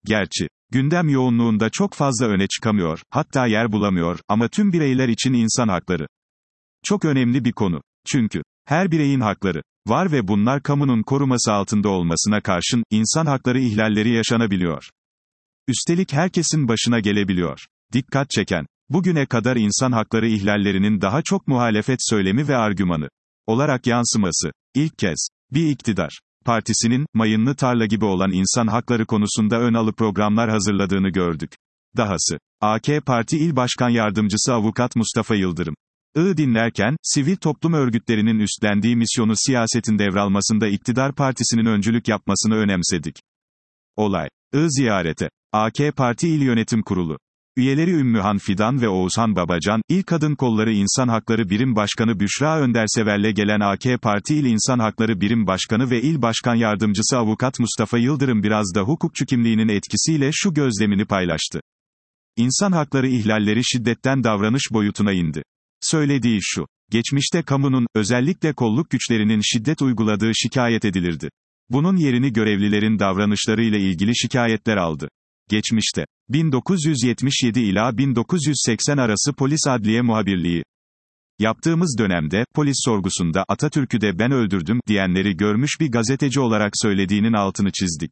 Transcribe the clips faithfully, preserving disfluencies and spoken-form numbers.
Gerçi, gündem yoğunluğunda çok fazla öne çıkamıyor, hatta yer bulamıyor, ama tüm bireyler için insan hakları. Çok önemli bir konu. Çünkü, her bireyin hakları var ve bunlar kamunun koruması altında olmasına karşın, insan hakları ihlalleri yaşanabiliyor. Üstelik herkesin başına gelebiliyor. Dikkat çeken, bugüne kadar insan hakları ihlallerinin daha çok muhalefet söylemi ve argümanı olarak yansıması, ilk kez, bir iktidar partisinin, mayınlı tarla gibi olan insan hakları konusunda ön alı programlar hazırladığını gördük. Dahası, A K Parti İl Başkan Yardımcısı Avukat Mustafa Yıldırım, I dinlerken, sivil toplum örgütlerinin üstlendiği misyonu siyasetin devralmasında iktidar partisinin öncülük yapmasını önemsedik. Olay, I ziyarete, A K Parti İl Yönetim Kurulu üyeleri Ümmühan Fidan ve Oğuzhan Babacan, İl Kadın Kolları İnsan Hakları Birim Başkanı Büşra Öndersever'le gelen A K Parti İl İnsan Hakları Birim Başkanı ve İl Başkan Yardımcısı Avukat Mustafa Yıldırım biraz da hukukçu kimliğinin etkisiyle şu gözlemini paylaştı. İnsan hakları ihlalleri şiddetten davranış boyutuna indi. Söylediği şu, geçmişte kamunun, özellikle kolluk güçlerinin şiddet uyguladığı şikayet edilirdi. Bunun yerini görevlilerin davranışlarıyla ilgili şikayetler aldı. Geçmişte, bin dokuz yüz yetmiş yedi ila bin dokuz yüz seksen arası polis adliye muhabirliği yaptığımız dönemde, polis sorgusunda Atatürk'ü de ben öldürdüm diyenleri görmüş bir gazeteci olarak söylediğinin altını çizdik.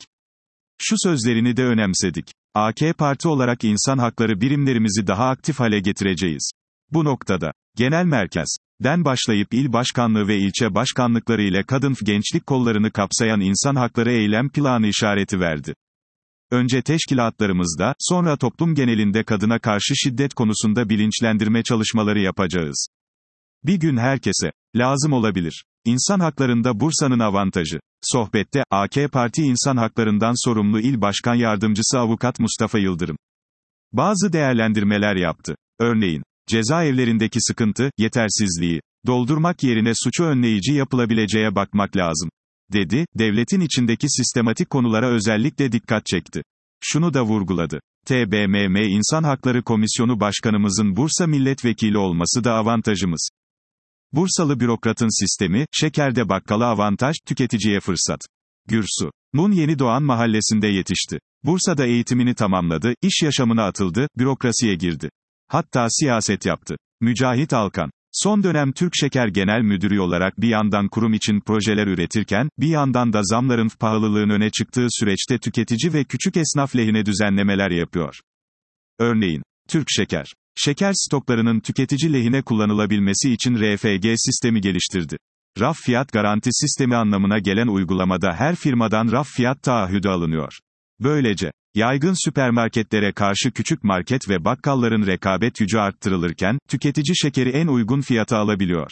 Şu sözlerini de önemsedik. A K Parti olarak insan hakları birimlerimizi daha aktif hale getireceğiz. Bu noktada, genel merkezden başlayıp il başkanlığı ve ilçe başkanlıkları ile kadın gençlik kollarını kapsayan insan hakları eylem planı işareti verdi. Önce teşkilatlarımızda, sonra toplum genelinde kadına karşı şiddet konusunda bilinçlendirme çalışmaları yapacağız. Bir gün herkese lazım olabilir. İnsan haklarında Bursa'nın avantajı. Sohbette, A K Parti İnsan Haklarından sorumlu İl Başkan Yardımcısı Avukat Mustafa Yıldırım bazı değerlendirmeler yaptı. Örneğin, cezaevlerindeki sıkıntı, yetersizliği doldurmak yerine suçu önleyici yapılabileceğe bakmak lazım, dedi, devletin içindeki sistematik konulara özellikle dikkat çekti. Şunu da vurguladı. T B M M İnsan Hakları Komisyonu Başkanımızın Bursa milletvekili olması da avantajımız. Bursalı bürokratın sistemi, şekerde bakkala avantaj, tüketiciye fırsat. Gürsu Nun Yeni Doğan mahallesinde yetişti. Bursa'da eğitimini tamamladı, iş yaşamına atıldı, bürokrasiye girdi. Hatta siyaset yaptı. Mücahit Alkan, son dönem Türk Şeker Genel Müdürü olarak bir yandan kurum için projeler üretirken, bir yandan da zamların pahalılığın öne çıktığı süreçte tüketici ve küçük esnaf lehine düzenlemeler yapıyor. Örneğin, Türk Şeker, şeker stoklarının tüketici lehine kullanılabilmesi için R F G sistemi geliştirdi. Raf fiyat garanti sistemi anlamına gelen uygulamada her firmadan raf fiyat taahhüdü alınıyor. Böylece, yaygın süpermarketlere karşı küçük market ve bakkalların rekabet gücü arttırılırken, tüketici şekeri en uygun fiyata alabiliyor.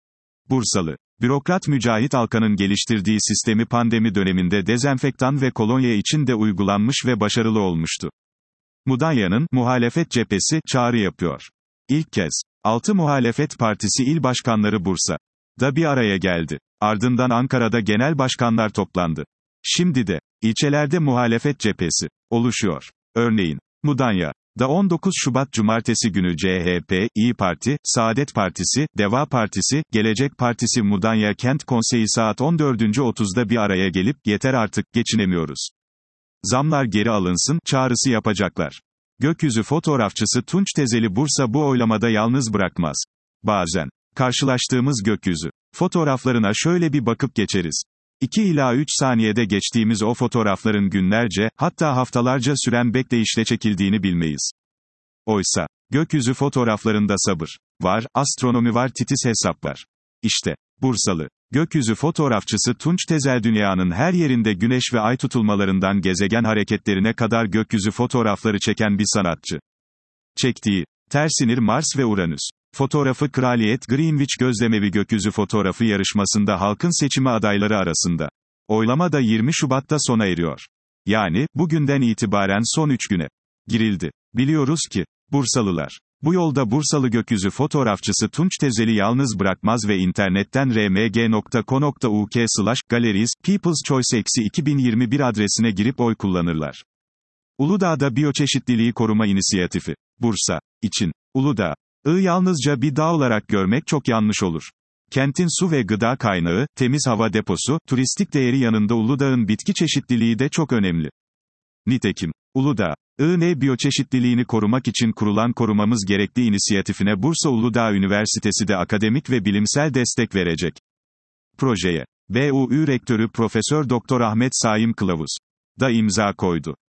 Bursalı bürokrat Mücahit Alkan'ın geliştirdiği sistemi pandemi döneminde dezenfektan ve kolonya için de uygulanmış ve başarılı olmuştu. Mudanya'nın muhalefet cephesi çağrı yapıyor. İlk kez, altı muhalefet partisi il başkanları Bursa'da bir araya geldi. Ardından Ankara'da genel başkanlar toplandı. Şimdi de, ilçelerde muhalefet cephesi oluşuyor. Örneğin, Mudanya'da on dokuz Şubat Cumartesi günü C H P, İyi Parti, Saadet Partisi, Deva Partisi, Gelecek Partisi Mudanya Kent Konseyi saat on dört otuzda bir araya gelip, yeter artık, geçinemiyoruz. Zamlar geri alınsın, çağrısı yapacaklar. Gökyüzü fotoğrafçısı Tunç Tezeli Bursa bu oylamada yalnız bırakmaz. Bazen, karşılaştığımız gökyüzü fotoğraflarına şöyle bir bakıp geçeriz. iki ila üç saniyede geçtiğimiz o fotoğrafların günlerce, hatta haftalarca süren bekleyişle çekildiğini bilmeyiz. Oysa, gökyüzü fotoğraflarında sabır var, astronomi var, titiz hesap var. İşte, Bursalı gökyüzü fotoğrafçısı Tunç Tezel dünyanın her yerinde güneş ve ay tutulmalarından gezegen hareketlerine kadar gökyüzü fotoğrafları çeken bir sanatçı. Çektiği, Tersinir Mars ve Uranüs fotoğrafı Kraliyet Greenwich Gözlemevi Gökyüzü Fotoğrafı yarışmasında halkın seçimi adayları arasında. Oylama da yirmi Şubat'ta sona eriyor. Yani, bugünden itibaren son üç güne girildi. Biliyoruz ki, Bursalılar bu yolda Bursalı gökyüzü fotoğrafçısı Tunç Tezel'i yalnız bırakmaz ve internetten r m g nokta co nokta u k slash galleries people's choice iki bin yirmi bir adresine girip oy kullanırlar. Uludağ'da Biyoçeşitliliği Koruma İnisiyatifi Bursa için Uludağ I yalnızca bir dağ olarak görmek çok yanlış olur. Kentin su ve gıda kaynağı, temiz hava deposu, turistik değeri yanında Uludağ'ın bitki çeşitliliği de çok önemli. Nitekim, Uludağ, I N biyoçeşitliliğini korumak için kurulan Korumamız Gerekli inisiyatifine Bursa Uludağ Üniversitesi de akademik ve bilimsel destek verecek. Projeye B U Ü Rektörü Profesör Doktor Ahmet Saim Kılavuz da imza koydu.